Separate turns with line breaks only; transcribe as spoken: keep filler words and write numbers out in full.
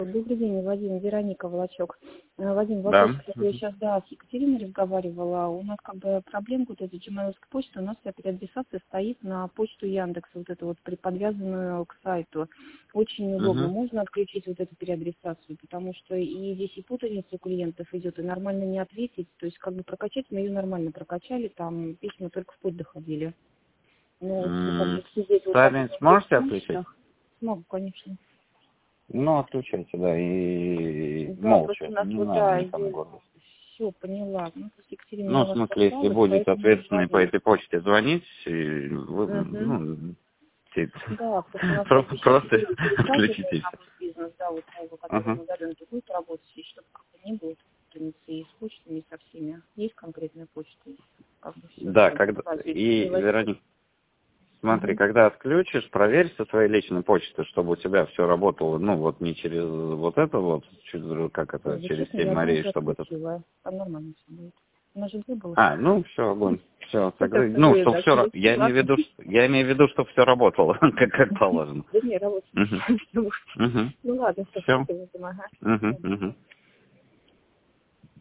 Добрый день, Вадим, Вероника Волочок. Э, Вадим,
Да.
вопрос, когда я сейчас, да, с Екатериной разговаривала, у нас как бы проблемка, вот эта gmail-овская почта, у нас вся переадресация стоит на почту Яндекса, вот эту вот при- подвязанную к сайту. Очень неудобно.
Угу.
Можно отключить вот эту переадресацию, потому что и здесь и путаница у клиентов идет, и нормально не ответить. То есть как бы прокачать, мы ее нормально прокачали, там письма только в путь доходили. Но вот как бы сидеть вот так
Сами
вот на двух
сможете отключить?
почтах, смогу, конечно.
Ну, отключайте, да, и
Да, просто у
молча,
нас
не
вот,
надо
да,
никому
здесь
гордость.
все поняла. Ну, просто Екатерина
Ну,
на
в
вас
смысле, если
сослалась,
будет
поэтому
ответственный по
говорю.
этой почте звонить, и вы,
Угу.
ну, те-
Да, просто у нас как
просто,
бы сейчас
просто
четыре пересаживания
отключите и
на
все.
мой бизнес, да, вот моего, который
Ага.
на удаленке будет работать, и чтобы как-то не было путаницы и с почтами, и со всеми. Есть конкретная почта, и как бы все,
Да,
чтобы
когда,
сразу
и,
переводить.
Вероника, смотри,
Угу.
когда отключишь, проверь со своей личной почты, чтобы у тебя все работало, ну, вот не через вот это вот, через- как это,
Вот,
через
честно,
семь
я одну
морей,
уже
чтобы это.
отключила, а нормально все будет. У нас же две было.
А, ну все, огонь. Все,
Ну,
тогда,
как-то
ну,
вы,
что
да,
все,
слышите,
я имею в
ладно.
виду, что, я имею в виду, что все работало, как, как положено.
Да не, работать.
Угу. Угу.
Ну ладно, все,
Все.
спасибо, ага.
Угу. Угу.